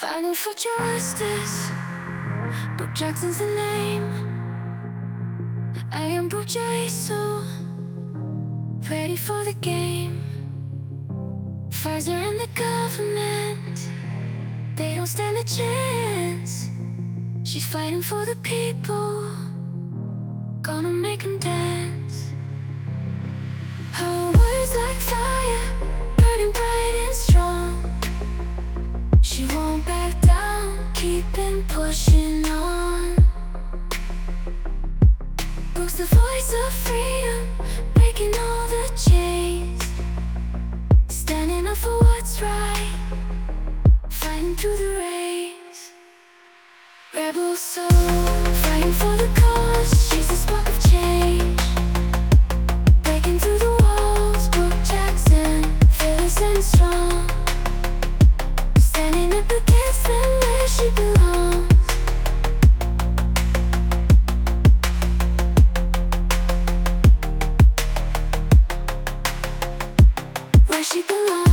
Fighting for justice, Brooke Jackson's the name. I am Brooke Jason, ready for the game. Pfizer and the government, they don't stand a chance. She's fighting for the people, gonna make them dance. Her words like fire, burning bright and strong. She won't back down, keeping pushing on. Brooke's the voice of freedom, breaking all the chains. Standing up for what's right, fighting through the rains. Rebel soul, fighting for the cause. She's the spark of change, breaking through the walls. Brooke Jackson, fearless and strong, standing up against them where she belongs. Where she belongs.